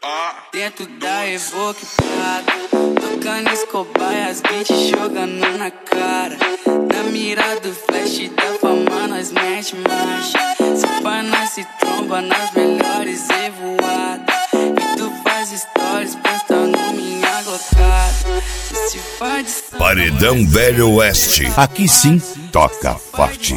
Dentro da evoqueada, tocando escobar, as beats jogando na cara. Na mira do flash da fama nós mete marcha. Se pá nós se tromba nas melhores evoadas. E tu faz stories postando minha glocada. Se faz de Paredão Velho Oeste. Aqui sim, toca forte.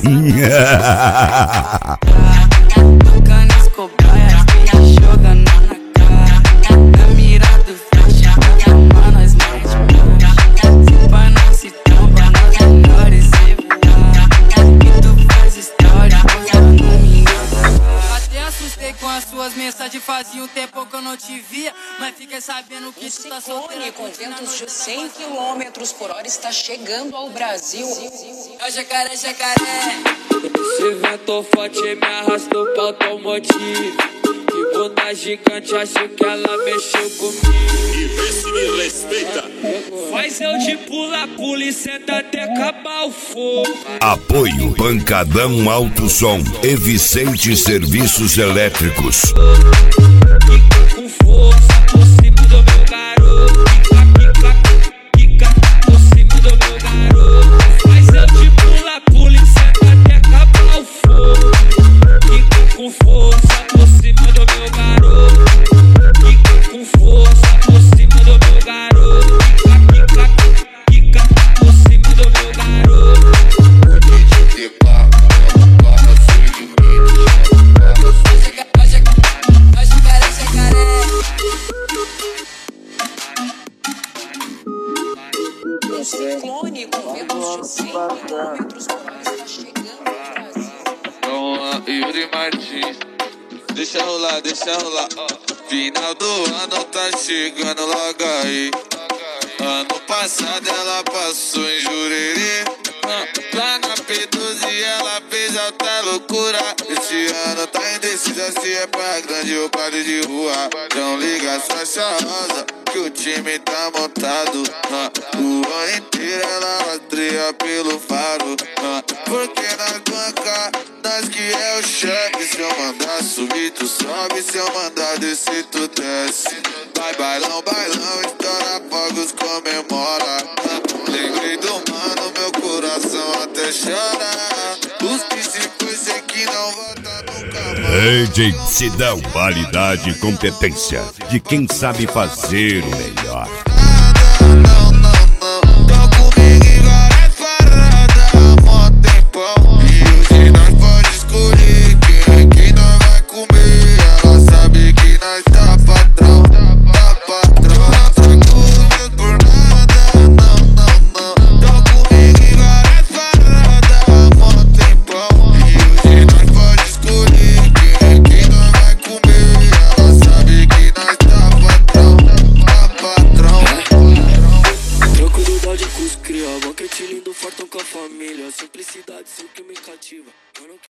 tocando escobar, as beats jogando na cara. Na mira do flash da fama nós mete marcha. Se pá nós se tromba nas melhores evoadas. E tu faz stories postando minha glocada. Até assustei com as suas mensagens, fazia um tempo que eu não te via. Mas fiquei sabendo que tu tá solteira. Com ventos de 100 km por hora está chegando ao Brasil. É o jacaré, jacaré. Esse vento forte me arrastou pra automotivo. Que bunda gigante, acho que ela mexeu comigo. E vê se me respeita. Faz eu de pula e senta até acabar o fogo. Apoio Pancadão Alto Som e Vicente Serviços Elétricos. Com força por cima do meu garoto. Quica por cima do meu garoto. Faz eu de pula e senta até acabar o fogo. Quica com força por cima do meu garoto. Quica com força por cima do meu garoto. Quica por cima do meu garoto. Um ciclone com ventos de 100 km por hora está chegando ao Brasil. Vamos lá, Yuri Martins. Deixa rolar, ó. Final do ano tá chegando logo aí. Ano passado ela passou em Jurerê. Lá na P12 ela fez alta loucura. Esse ano tá indecisa se é pra grande ou pra de rua. Então liga sua charrosa que o time tá montado. O ano inteiro ela rastreia pelo faro. Porque na banca nós que é o chefe. Se eu mandar subir tu sobe, se eu mandar descer tu desce. Vai bailão, bailão, estoura fogos, comemora. Lembrei do mano, meu coração até chora. Os que se foi, sei que não volta nunca mais. Edicção, qualidade e competência de quem sabe fazer o melhor. Banquete lindo, fartão com a família. Simplicidade, isso que me cativa.